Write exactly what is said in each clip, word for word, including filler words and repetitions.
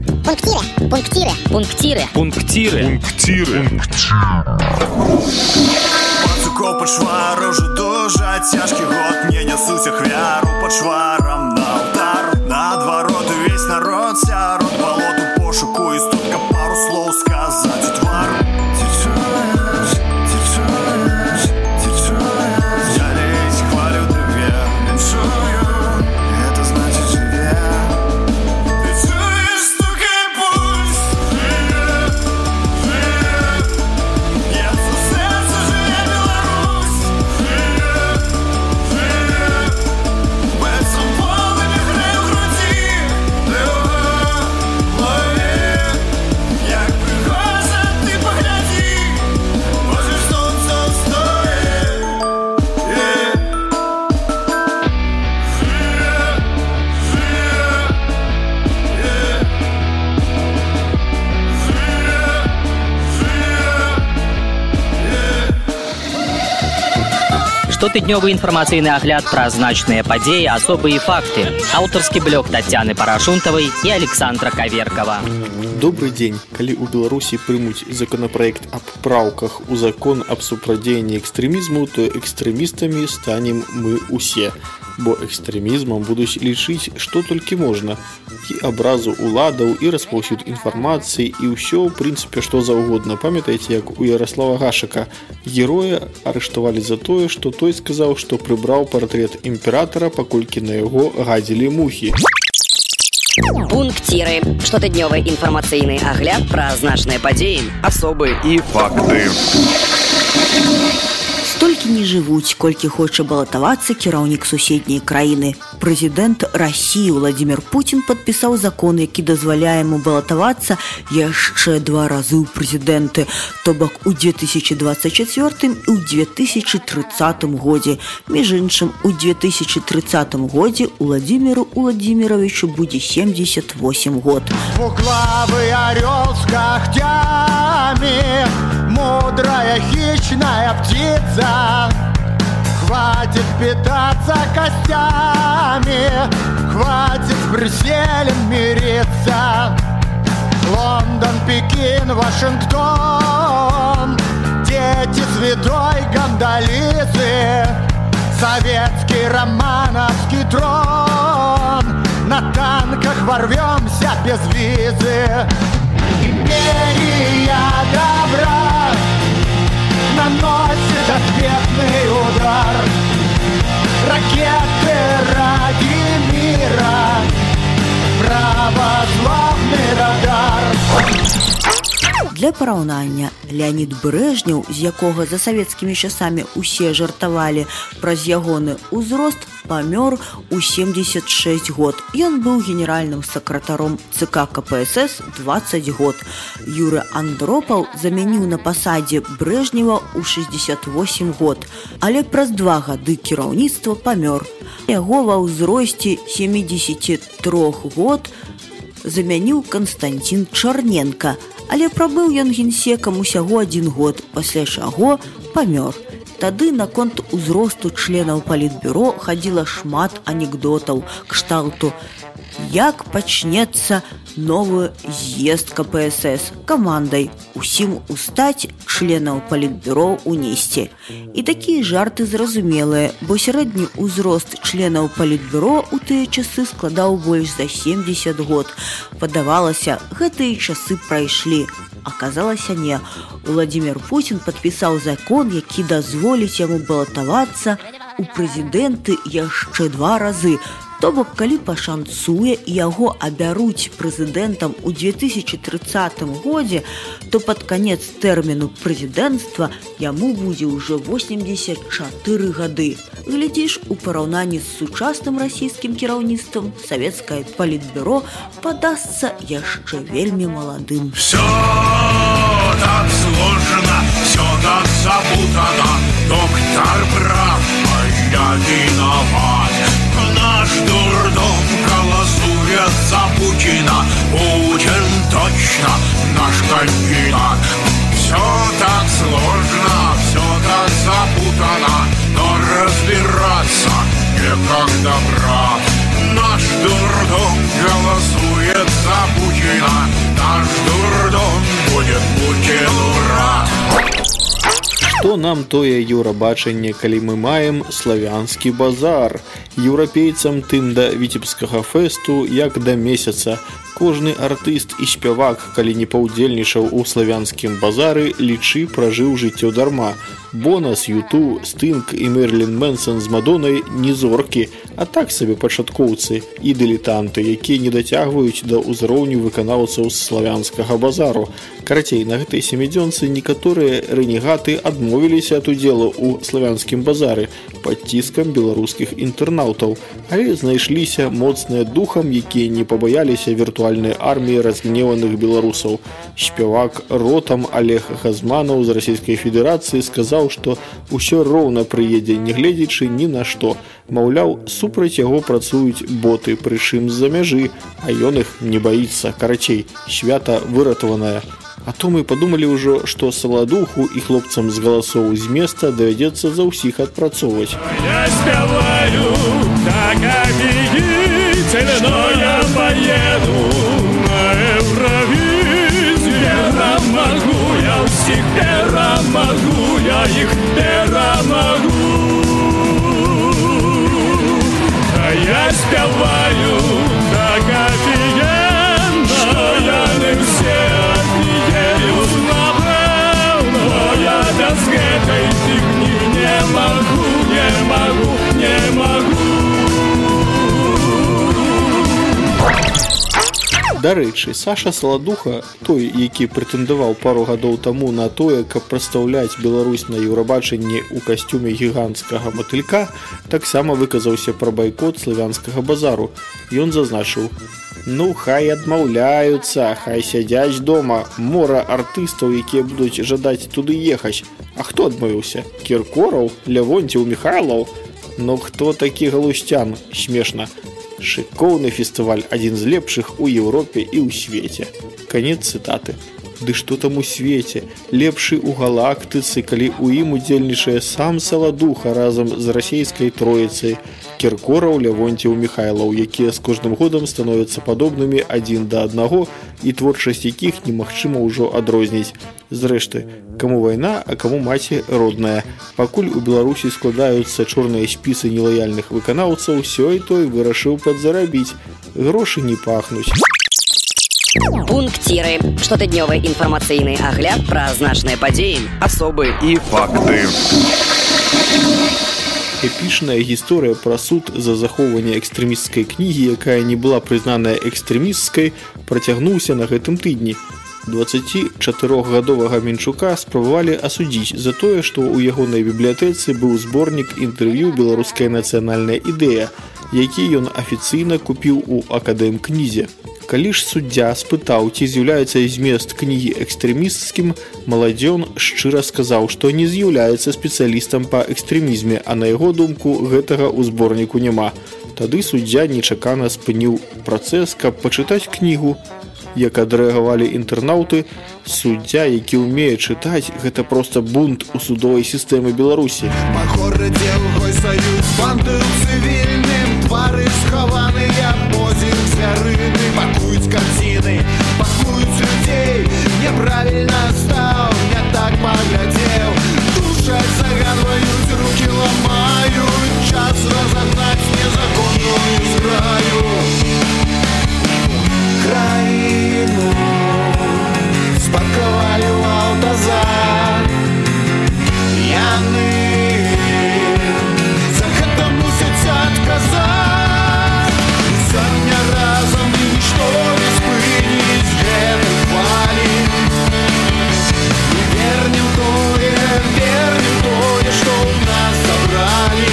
Пунктиры. Пунктиры. Пунктиры. Пунктиры. Пунктиры. Пацуков пад швару ўжо дуже цяжкі год. Не нясуць ахвяру пад шварам на алтар. Наадварот увесь народ сярод балоту пошуку і столькі пару слоў сказаць у твар. Ці чуеш, ці чуеш, ці чуеш, я ледзь хвалю две, віншую, это значит жыве. Ты чуеш, стукай пульс, жыве, жыве, я за сэрца жыве Беларусь, жыве, жыве, бэцам полымі грэй у грудзі, лові, як прыгожа ты паглядзі, можа сонца ўстоіць, жыве, Штотыднёвы інфармацыйны агляд пра значныя падзеі, асобы і факты. Аўтарскі блог Тацяны Парашунтавай і Александра Каверкава. Добрый день. Калі у Беларусі прымуць законапраект аб праўках у закон аб супрадзеянні экстрэмізму, то экстрэмістамі станем мы усе. Бо экстрэмізмам будуць лічыць, што толькі можна. І абразу уладаў, і распаўсюд інфармацыі, і ўсё, ў прынцыпе, што заўгодна. Памятаеце, як у Ярослава Гашака. Героя арыштавалі за тое, што той сказаў, што прыбраў партрэт імператара, паколькі на яго гадзілі мухі. Пунктиры. Штотыднёвы інфармацыйны агляд пра значныя падзеі, Асобы і факты. Столькі не жывуць, колькі хоча балатавацца кіраўнік суседняй краіны. Прэзідэнт Расіі Владзімір Пуцін падпісаў закон, які дазваляе яму балатавацца яшчэ два разы ў прэзідэнты, то бок у две тысячи двадцать чацвёртым і ў две тысячи тридцатым годзе. Між іншым, у две тысячи тридцатым годзе Владзіміру Владзіміровичу будзе семьдесят восемь год. Двуглавый орел с когтями, мудрая хищная птица. Хватит питаться костями, хватит с Брюсселем мириться. Лондон, Пекин, Вашингтон, дети святой Гондолизы, советский романовский трон. На танках ворвемся без визы. Империя добра наносит ответный удар. Ракеты ради мира, православный радар. Для параўнання, Леонид Брежнев, з якога за савецкімі часамі усе жартавалі праз ягоны ўзрост, памёр у семьдесят шесть год. Ён быў генеральным сакратаром ЦК КПСС двадцать год. Юрий Андропаў замяніў на пасадзе Брежнева ў шестьдесят восемь год, але праз два гады кіраўніцтва памёр. Яго ва ўзросце семьдесят три год замяніў Константин Чарненко, але прабыў ён генсекам усяго адзін год, пасля чаго памёр. Тады наконт узросту членаў палітбюро хадзіла шмат анекдотаў кшталту: як пачнецца новы з'езд КПСС камандай усім устаць, членаў палітбюро унесці. І такія жарты зразумелыя, бо сярэдні ўзрост членаў палітбюро ў тыя часы складаў больш за семьдесят год. Падавалася, гэтыя часы прайшлі. Аказалася не. Владзімір Пуцін падпісаў закон, які дазволіць яму балатавацца у прэзідэнты яшчэ два разы. То бок, калі пашанцуе і яго абяруць прэзідэнтам у две тысячи тридцатым годзе, то пад канец тэрміну прэзідэнцтва яму будзе ўжо восемьдесят четыре гады. Глядзіш, у параўнанні з сучасным расійскім кіраўніцтвам савецкае палітбюро падасца яшчэ вельмі маладым. Все так сложно, все так запутано. Доктор прав, а я виноват. Наш дурдом голосует за Путина. Путин точно наш кандидат. Все так сложно, все так запутано, но разбираться некогда, брат. Наш дурдом голосует за Путина. Што нам тое еўрабачанне, калі мы маем славянскі базар? Еўрапейцам тым да віцебскага фэсту, як да месяца. Кожны артыст і спявак, калі не паўдзельнічаў у славянскім базары, лічы, пражыў жыццё дарма. Бонас, Юту, Стынг і Мерлін Мэнсон з Мадонай не зоркі, а так сабе пачаткоўцы і дылетанты, якія не дацягваюць да ўзроўню выканаўцаў з славянскага базару. Карацей, на гэтай семідзёнцы некаторыя рэнегаты адмовіліся ад удзелу ў славянскім базары пад ціскам беларускіх інтэрнаўтаў, але знайшліся моцныя духам, якія не пабаяліся віртуальнай арміі разгневаных беларусаў. Спявак ротам Олег Газманаў з Расійскай Федэрацыі сказаў, што ўсё роўна прыедзе, не гледзячы ні на што. Маўляў, супраць яго працуюць боты, прычым з-за мяжы, а ён іх не баіцца. Карацей, свята выратаванае. А то мы падумалі ўжо, што Саладуху і хлопцам з галасоў з места давядзецца за ўсіх адпрацоўваць. Я спяваю так офигительно, что я поеду на Евровизию. Перемогу я всех, перемогу я их, перемогу. А я спяваю так офигенно, что я не все офигею напевно. Я без этой фигни не могу, не могу, не могу. Дарэчы, Саша Саладуха, той, які прэтэндаваў пару гадоў таму на тое, каб прадстаўляць Беларусь на Еўрабачанні ў касцюме гіганцкага матылька, таксама выказаўся пра байкот славянскага базару. Ён зазначыў: «Ну, хай адмаўляюцца, хай сядзяць дома, мора артыстаў, якія будуць жадаць туды ехаць. А хто адмовіўся? Кіркораў? Лявонціў, Міхайлаў? Ну, хто такі галусцян? Смешна. Шыкоўны фестываль, адзін з лепшых у Еўропе і ў свеце». Канец цытаты. Ды што там у свеце? Лепшы ў галактыцы, калі ў ім удзельнічае сам Саладуха разам з расійскай троіцай. Кіркораў, Лявонціў, Міхайлаў, якія з кожным годам становяцца падобнымі адзін да аднаго і творчасць якіх немагчыма ўжо адрозніць. Зрэшты, каму вайна, а каму маці родная. Пакуль у Беларусі складаюцца чорныя спісы нелаяльных выканаўцаў, сёй той вырашыў падзарабіць. Грошы не пахнуць. Пунктиры. Штотыднёвы інфармацыйны агляд пра значныя падзеі, асобы і факты. Эпічная гісторыя пра суд за захоўванне экстрэмісцкай кнігі, якая не была прызнаная экстрэмісцкай, працягнуўся на гэтым тыдні. дваццацічатырохгадовага Менчука спрабавалі асудзіць за тое, што ў ягонай бібліятэцы быў зборнік інтэрв'ю «Беларуская нацыянальная ідэя», які ён афіцыйна купіў у Акадэмкнізе. Калі ж суддзя спытаў, ці з'яўляецца змест кнігі экстрэмісцкім, маладзён шчыра сказаў, што не з'яўляецца спецыялістам па экстрэмізме, а на яго думку гэтага ў зборніку няма. Тады суддзя нечакана спыніў працэс, каб пачытаць кнігу. Як адрэагавалі інтэрнаўты, суддзя, які ўмее чытаць, гэта проста бунт у судовай сістэмы Беларусі. Па горадзе гой саюз банды ў цывільным, твары схаваныя позір звярыны. Пакуюць карціны, пакуюць людзей, няправільна стаў, не так паглядзеў. Душаць, загадваюць, рукі ламаюць, час разагнаць незаконную зграю. Краіну спадкавалі ў аўтазар. Яны за гэта мусяць адказаць. Сёння разам нішто не спыніць гэтай хвалі. І вернем тое, вернем тое, што ў нас забралі.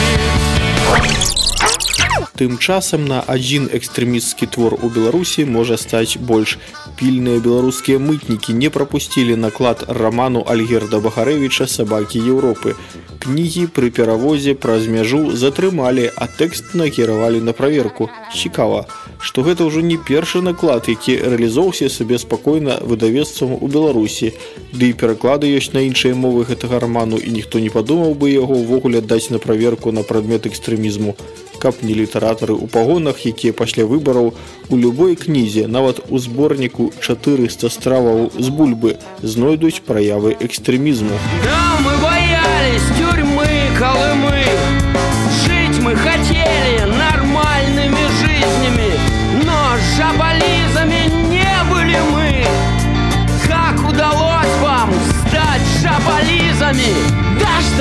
Тым часам на адзін экстрэмісцкі твор у Беларусі можа стаць больш. Пільныя беларускія мытнікі не прапусцілі наклад раману Альгерда Бахарэвіча «Сабакі Еўропы». Кнігі пры перавозе праз мяжу затрымалі, а тэкст накіравалі на праверку. Цікава, што гэта ўжо не першы наклад, які рэалізоўся сабе спакойна выдавецтвам у Беларусі. Ды і пераклады ёсць на іншыя мовы гэтага раману, і ніхто не падумаў бы яго ўвогуле даць на праверку на прадмет экстрэмізму. Каб не літаратары ў пагонах, якія пасля выбараў у любой кнізе, нават у зборніку чатырыста страваў з бульбы, знойдуць праявы экстрэмізму. Да, мы боя!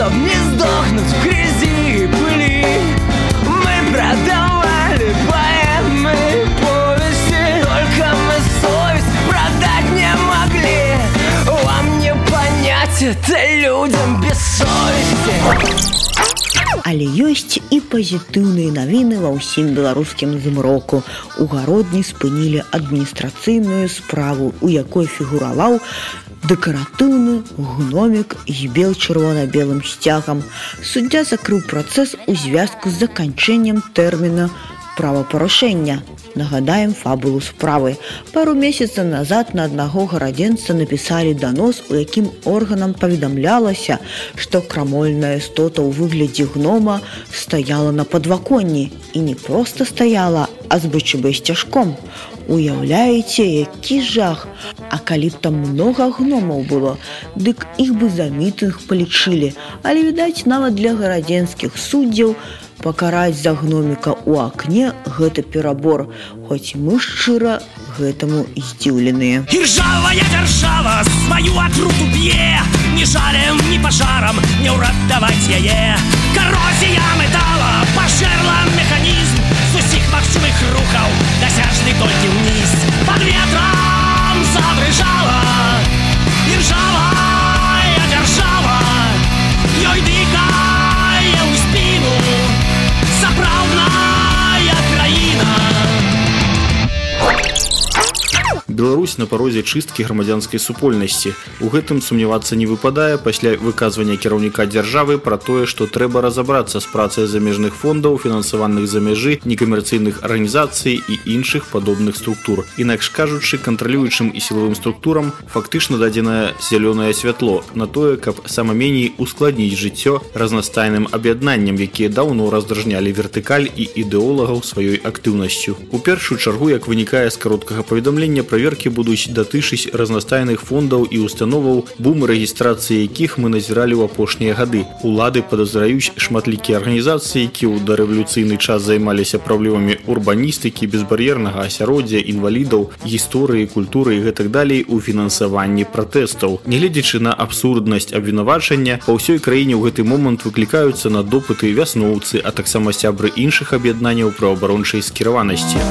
чтоб не сдохнуть в грязи и пыли. Мы продавали поэмы, повести, только мы совесть продать не могли. Вам не понять это людям без совести. Але ёсць і пазітыўныя навіны ва ўсім беларускім змроку. У гародні спынілі адміністрацыйную справу, у якой фігураваў дэкаратыўны гномік з бел-чырвона-белым сцягам. Суддзя закрыў працэс у звязку з заканчэннем тэрміна правапарушэння. Нагадаем фабулу справы. Пару месяцаў назад на аднаго гарадзенца напісалі данос, у якім органам паведамлялася, што крамольная істота ў выглядзе гнома стаяла на падваконні. І не проста стаяла, а з бы сцяжком. Уяўляеце, які жах! А калі б там многа гномаў было, дык іх бы за мітынг палічылі. Але, відаць, нават для гарадзенскіх суддзяў пакараць за гноміка ў акне гэта перабор, хоць мы шчыра гэтаму і здзіўленыя. Іржавая дзяржава сваю атруту б'е, ні жалем, ні пажарам не ўратаваць яе. Карозія метала пажэрла механізм з усіх магчымых рухаў, дасяжны толькі ўніз. Пад ветрам задрыжала іржавая дзяржава, ёй дыхае ў спіну сапраўдная краіна. Беларусь на парозе чысткі грамадзянскай супольнасці. У гэтым сумнявацца не выпадае пасля выказвання кіраўніка дзяржавы пра тое, што трэба разабрацца з працай замежных фондаў, фінансаваных за мяжы, некамерцыйных арганізацый і іншых падобных структур. Інакш кажучы, кантралюючым і сілавым структурам фактычна дадзенае зялёнае святло на тое, каб сама меней ускладніць жыццё разнастайным аб'яднанням, якія даўно раздражнялі вертыкаль і ідэолагаў сваёй актыўнасцю. У першую чаргу, як вынікае з кароткага паведамлення, праверкі будуць датычыць разнастайных фондаў і установаў, бум рэгістрацыі якіх мы назіралі ў апошнія гады. Улады падазраюць шматлікія арганізацыі, якія ў дарэвалюцыйны час займаліся праблемамі урбаністыкі, безбар'ернага асяроддзя, інвалідаў, гісторыі, культуры і гэтак далей у фінансаванні пратэстаў. Нягледзячы на абсурднасць абвінавачання, па ўсёй краіне ў гэты момант выклікаюцца на допыты вясноўцы, а таксама сябры іншых аб'яднанняў праваабарончай скіраванасці.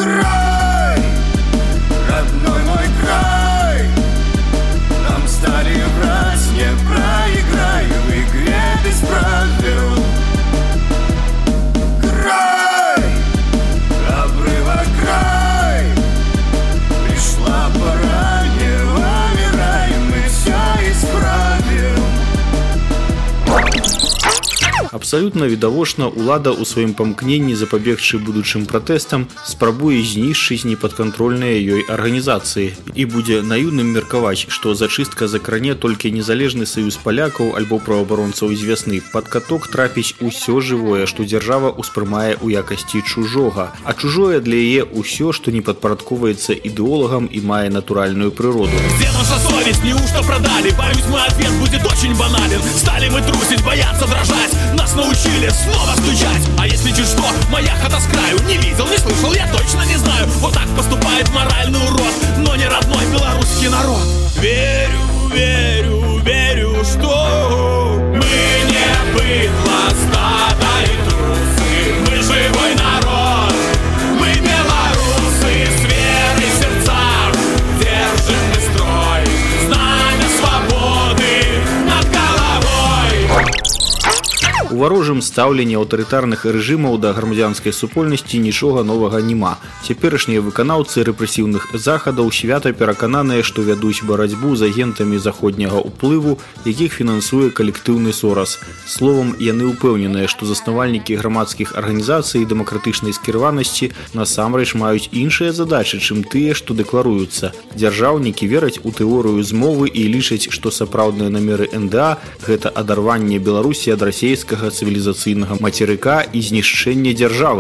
Абсалютна відавочна, улада ў сваім памкненні запабегчы будучым пратэстам спрабуе знішчыць непадкантрольныя ёй арганізацыі і будзе наіўным меркаваць, што зачыстка закране толькі незалежны саюз палякаў альбо праваабаронцаў з вясны. Пад каток трапіць усё жывое, што дзяржава ўспрымае ў якасці чужога, а чужое для яе ўсё, што не падпарадковаецца ідэолагам і мае натуральную прыроду. Где наша совесть? Неужто продали? Боюсь, мой ответ будет очень банален. Стали мы трусить, бояться, дрожать. Нас научили снова стучать. А если чуть что, моя хата с краю. Не видел, не слышал, я точно не знаю. Вот так поступает моральный урод, но не родной белорусский народ. Верю, верю, верю, что мы не быдло, стадо и трусы. Мы живой народ, мы белорусы. С верой в сердцах держим мы строй. Знамя свободы над головой. У варожым стаўленні аўтарытарных рэжымаў да грамадзянскай супольнасці нічога новага няма. Цяперашнія выканаўцы рэпрэсіўных захадаў свята перакананыя, што вядуць барацьбу з агентамі заходняга ўплыву, якіх фінансуе калектыўны сорас. Словам, яны ўпэўненыя, што заснавальнікі грамадскіх арганізацый дэмакратычнай скіраванасці насамрэч маюць іншыя задачы, чым тыя, што дэкларуюцца. Дзяржаўнікі вераць у тэорыю змовы і лічаць, што сапраўдныя намеры эн дэ а – гэта адарванне Беларусі ад расейскага цывілізацыйнага мацерыка і знішчэнне дзяржавы.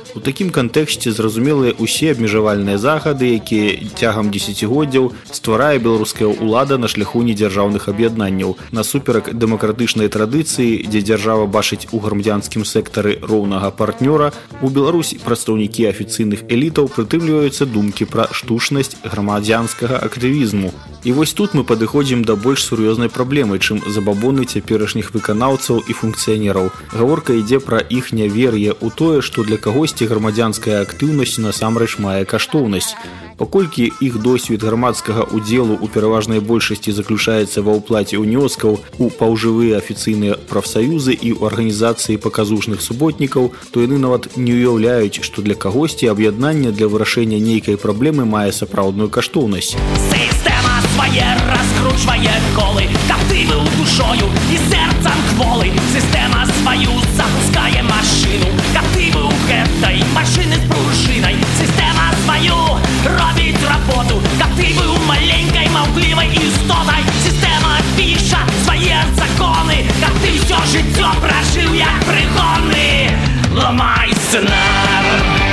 У такім кантэксце зразумелыя ўсе абмежавальныя захады, якія цягам дзесяцігоддзяў стварае беларуская ўлада на шляху недзяржаўных аб'яднанняў. Насуперак дэмакратычнай традыцыі, дзе дзяржава бачыць у грамадзянскім сектары роўнага партнёра, у Беларусі прадстаўнікі афіцыйных элітаў прытрымліваюцца думкі пра штучнасць грамадзянскага актывізму. І вось тут мы падыходзім да больш сур'ёзнай праблемы, чым забабоны цяперашніх выканаўцаў і функцыянераў. Гаворка ідзе пра іх нявер'е ў тое, што для кагосьці грамадзянская актыўнасць насамрэч мае каштоўнасць. Паколькі іх досвед грамадскага удзелу ў пераважнай большасці заключаецца ва ўплаце ўнёскаў у паўжывыя афіцыйныя прафсаюзы і ў арганізацыі паказушных суботнікаў, то яны нават не ўяўляюць, што для кагосьці аб'яднанне для вырашэння нейкай праблемы мае сапраўдную каштоўнасць. Система своє розкручує коли, та ти був душою і серцем кволи. Система свою запускає машину, та ти був гетой машини з пружиною. Система свою робить роботу, та ти був маленькой мовкливой істотой. Система пише свої закони, та ти все життя прожив як пригони. Ламай сценар,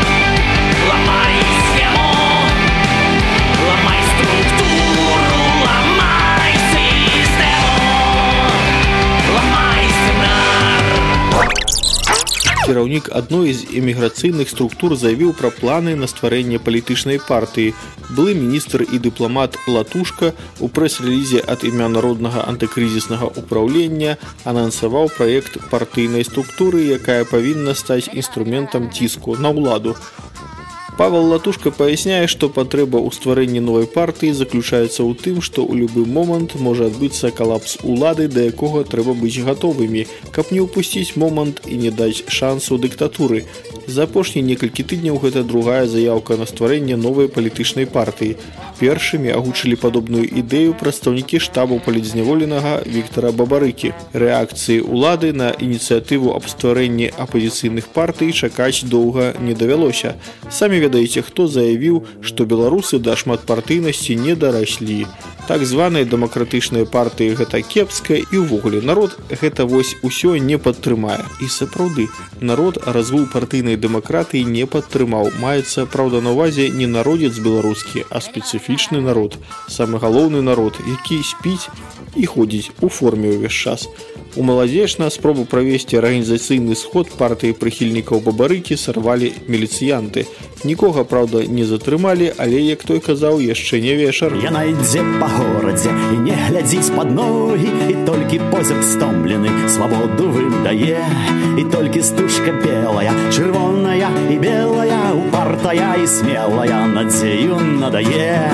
ламай схему, ламай структуру, ламай систему, ламай сценар. Кіраўнік адной з эміграцыйных структур заявіў пра планы на стварэнне палітычнай партыі. Былы міністр і дыпламат Латушка у прэс-рэлізе ад імя Народнага антыкрызіснага ўпраўлення анансаваў праект партыйнай структуры, якая павінна стаць інструментам ціску на ўладу. Павел Латушка паясняе, што патрэба ў стварэнні новай партыі заключаецца ў тым, што ў любы момант можа адбыцца калапс улады, да якога трэба быць гатовымі, каб не ўпусціць момант і не даць шансу дыктатуры. За апошнія некалькі тыдняў гэта другая заяўка на стварэнне новай палітычнай партыі. Першымі агучылі падобную ідэю прадстаўнікі штабу палітзняволенага Віктара Бабарыкі. Рэакцыі ўлады на ініцыятыву аб стварэнні апазіцыйных партый чакаць доўга не давялося. Самі ведаеце, хто заявіў, што беларусы да шматпартыйнасці не дараслі. Так званыя дэмакратычныя партыі гэта кепска, і ўвогуле народ гэта вось усё не падтрымае. І сапраўды, народ развул партыйнай дэмакратыі не падтрымаў. Маецца, праўда, на ўвазе не народец беларускі, а спецыфічны народ. Самы галоўны народ, які спіць і ходзіць у форме ўвесь час. У маладзеж на спробу правесці арганізацыйны сход партыі прыхільнікаў Бабарыкі сарвалі міліцыянты. Нікога, праўда, не затрымалі, але, як той казаў, яшчэ не вечар. Яна ідзе па горадзе і не глядзіць пад ногі, і толькі позірк стомлены свабоду выдае, і толькі стужка белая, чырвоная і белая, упартая і смелая надзею надае.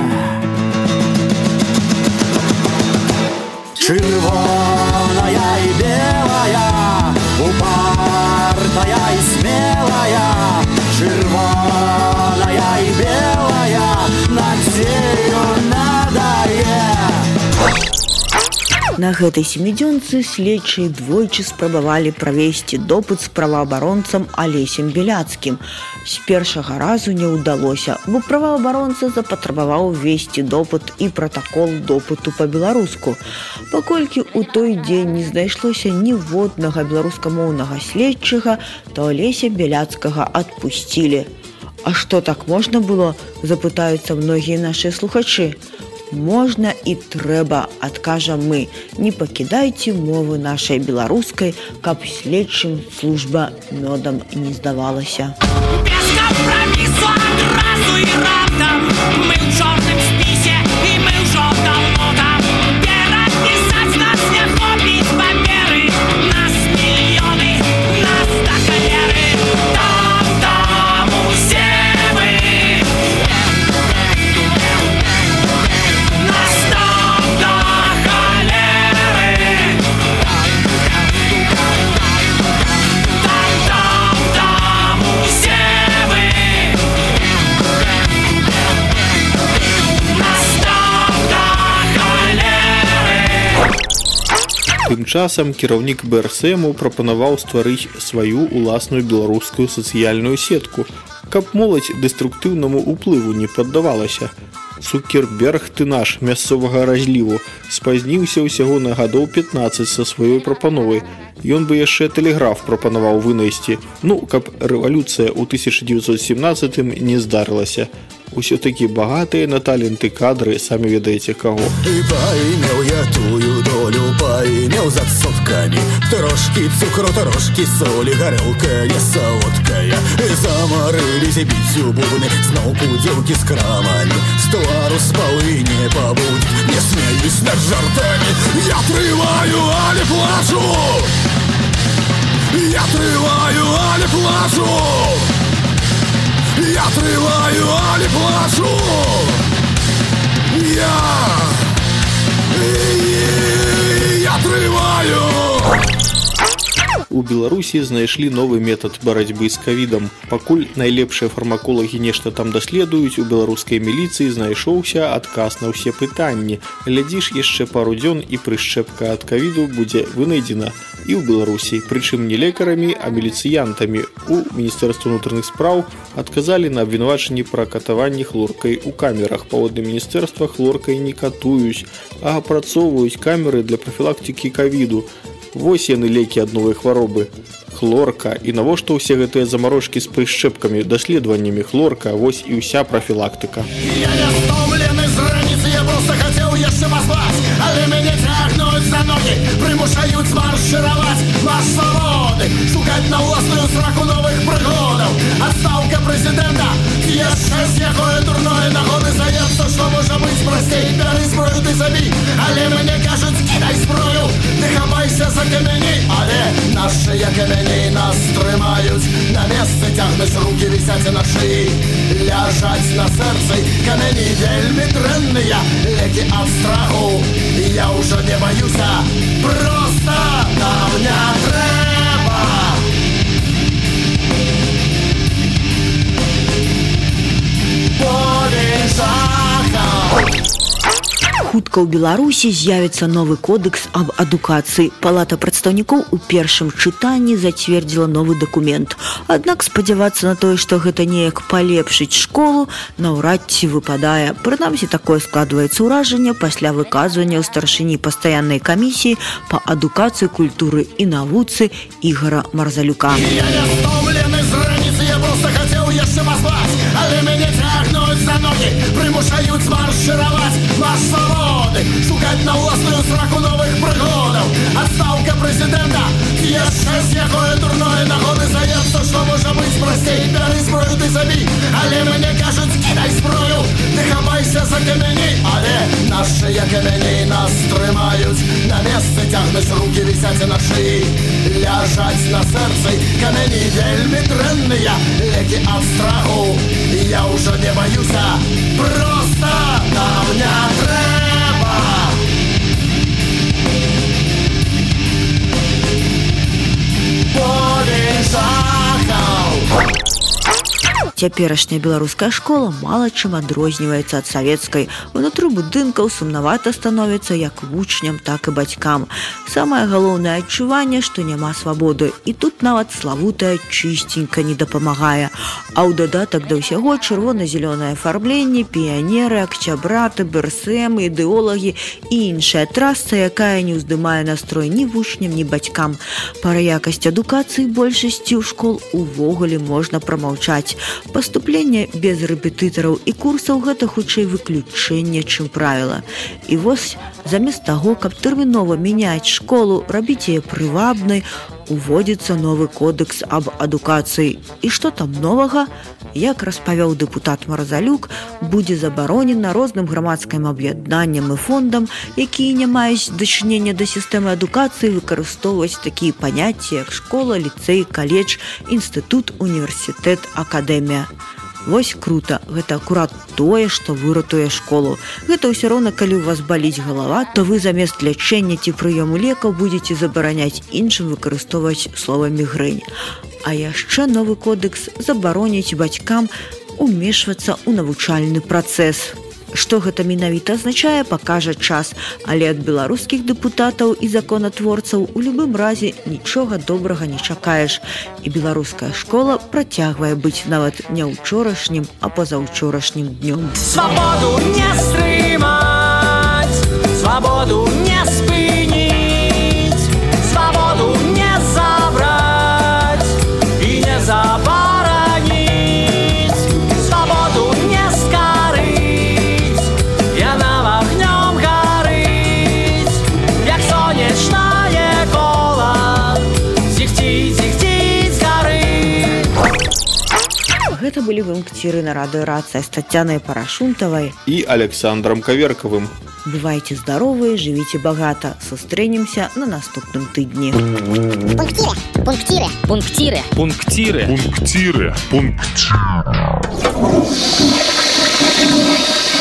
Чырвоная і белая, упартая і смелая, чырвоная і белая, надзею надае. На гэтай семідзёнцы следчыя двойчы спрабавалі правесці допыт з праваабаронцам Алесем Беляцкім. З першага разу не ўдалося, бо праваабаронца запатрабаваў весці допыт і пратакол допыту па-беларуску. Паколькі ў той дзень не знайшлося ніводнага беларускамоўнага следчага, то Алеся Беляцкага адпусцілі. А што так можна было, запытаюцца многія нашыя слухачы. Можна і трэба, адкажам мы. Не пакідайце мовы нашай беларускай, каб следчым служба мёдам не здавалася. Без кампрамісу адразу і раптам мы ў чорным спісе і мы ўжо даўно там. Перапісаць нас не хопіць паперы, нас мільёны, нас да халеры. Там, там усе вы. Нас там да халеры. Там, там, там усе вы. Нас там да халеры. Тым часам кіраўнік бэ эр эс эму прапанаваў стварыць сваю ўласную беларускую сацыяльную сетку, каб моладзь дэструктыўнаму ўплыву не паддавалася. Цукерберг ты наш мясцовага разліву спазніўся ўсяго на гадоў пятнаццаць са сваёй прапановай. Ён бы яшчэ тэлеграф прапанаваў вынайсці, ну, каб рэвалюцыя ў тысяча дзевяцьсот семнадцатым не здарылася. Усё-таки багатыя на таленты кадры, самі ведаеце каго. И поймел я тую долю, поймел за сотками. Трошки цукру, трошки соли, горелка не солодкая. И заморылись битью бубны, знал пуделки с крамами. Стуару с полыни побудет, не смеюсь над жартами. Я отрываю, али плачу. Я отрываю, али плачу. Я отрываю, али плачу. Я, я отрываю. У Беларусі знайшлі новы метад барацьбы з ковідам. Пакуль найлепшыя фармаколагі нешта там даследуюць, у беларускай міліцыі знайшоўся адказ на ўсе пытанні. Глядзіш, яшчэ пару дзён і прышчэпка ад ковіду будзе вынайдзена і ў Беларусі, прычым не лекарамі, а міліцыянтамі. У Міністэрства ўнутраных спраў адказалі на абвінавачанні пра катаванне хлоркай у камерах. Паводле міністэрства, хлоркай не катуюць, а апрацоўваюць камеры для прафілактыкі ковіду. Вось яны лекі ад новай хваробы. Хлорка. І навошта ўсе гэтыя замарожкі з прышчэпкамі, даследаваннямі хлорка, вось і ўся прафілактыка. Я не стомлены з раніцы, я просто хацеў яшчэ паспаць, але мяне цягнуць за ногі, прымушаюць маршыраваць наш свабоды, шукаць на ўласную сраку новых прыгодаў. Адстаўка прэзідэнта, яшчэ з якое дурное нагоды здаецца, што можа быць прасцей. Бяры зброю, ты забі, але мяне кажуць, кідай зброю, ты хапайся за камяні, але нашыя камяні нас трымаюць. На месцы цягнуць рукі, вісяць на шыі, ляжаць на сэрцы камяні вельмі дрэнныя, лекі ад страху. Я ўжо не баюся, проста нам не трэба. Болей жахаў. Хутка ў Беларусі з'явіцца новы кодекс аб адукацыі. Палата прадстаўнікоў у першым чытанні зацвердзіла новы дакумент. Аднак спадзявацца на тое, што гэта неяк палепшыць школу, наўрад ці выпадае. Прынамсі, такое складваецца ўражанне пасля выказвання ў старшыні пастаяннай камісіі па адукацыі, культуры і навуцы Ігора Марзалюка. Я не стомлены з раніцы, я просто хацеў яшчэ паспаць, але мяне цягнуць за ногі, прымушаюць маршыраваць наш свабоды, шукаць на ўласную сраку новых прыгодаў. Адстаўка прэзідэнта, яшчэ з якое дурное нагоды здаецца, што можа быць прасцей. Бяры зброю, ты забі, але мяне кажуць, кідай зброю, ты хапайся за камяні, але нашыя камяні нас трымаюць. На месцы цягнуць рукі, вісяць на шыі, ляжаць на сэрцы камяні вельмі дрэнныя, лекі ад страху. Я ўжо не баюся, проста нам не трэба. Болей жахаў. Цяперашняя беларуская школа мала чым адрозніваецца ад савецкай. Унутры будынкаў сумнавата становіцца як вучням, так і бацькам. Самае галоўнае адчуванне, што няма свабоды. І тут нават славутая чысценька не дапамагае. А ў дадатак да ўсяго чырвона-зялёнае афарбленне, піянеры, акцябраты, бэрсэмы, ідэолагі і іншая трасца, якая не ўздымае настрой ні вучням, ні бацькам. Пра якасць адукацыі большасці ў школ увогуле можна прамаўчаць. Паступленне без рэпетытараў і курсаў – гэта хутчэй выключэнне, чым правіла. І вось, замест таго, каб тэрмінова мяняць школу, рабіць яе прывабнай, уводзіцца новы кодекс аб адукацыі. І што там новага? Як распавёў дэпутат Марзалюк, будзе забаронена розным грамадскім аб'яднанням і фондам, якія не маюць дачынення да сістэмы адукацыі, выкарыстоўваць такія паняцці, як школа, ліцэй, каледж, інстытут, універсітэт, акадэмія. Вось крута, гэта акурат тое, што выратуе школу. Гэта ўсё роўна, калі ў вас баліць галава, то вы замест лячэння ці прыёму лекаў будзеце забараняць іншым выкарыстоўваць слова мігрэнь. А яшчэ новы кодекс забароніць бацькам умешвацца ў навучальны працэс. Што гэта менавіта азначае, пакажа час, але ад беларускіх дэпутатаў і законатворцаў у любым разе нічога добрага не чакаеш. І беларуская школа працягвае быць нават не ўчорашнім, а пазаўчорашнім днём. Свабоду не стрымаць, свабоду не спыніць, свабоду не забраць і не забараніць, свабоду не скарыць, яна вагнём гарыць, як сонечнае кола, зіхціць, зіхціць з гары. Гэта былі вымпціры на радыёрацыя з Таццянай Парашунтавай і Александром Каверкавым. Бывайце здаровыя, жывіце багата. Сустрэнемся на наступным тыдні. Пунктиры, пунктиры, пунктиры, Пунктиры. Пунктиры. Пунктиры.